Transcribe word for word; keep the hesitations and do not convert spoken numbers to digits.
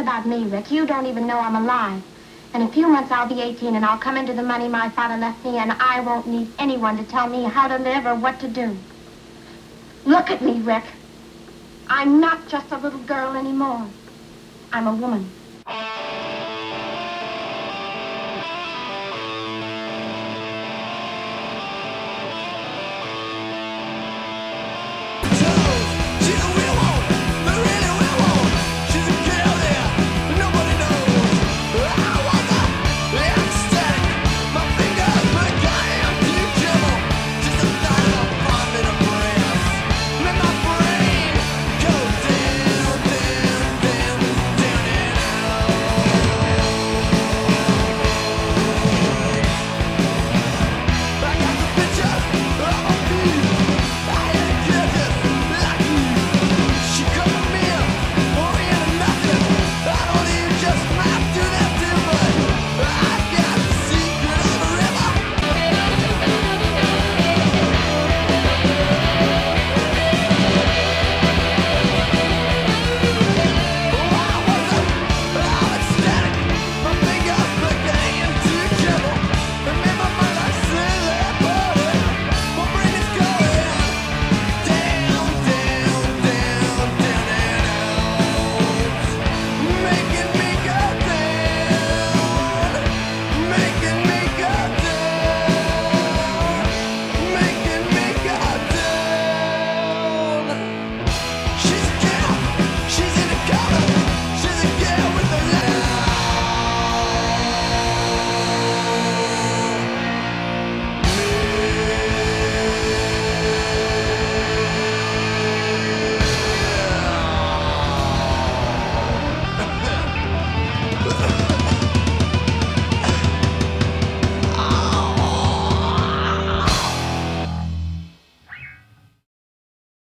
about me, Rick. You don't even know I'm alive. In a few months, I'll be eighteen, and I'll come into the money my father left me, and I won't need anyone to tell me how to live or what to do. Look at me, Rick. I'm not just a little girl anymore. I'm a woman.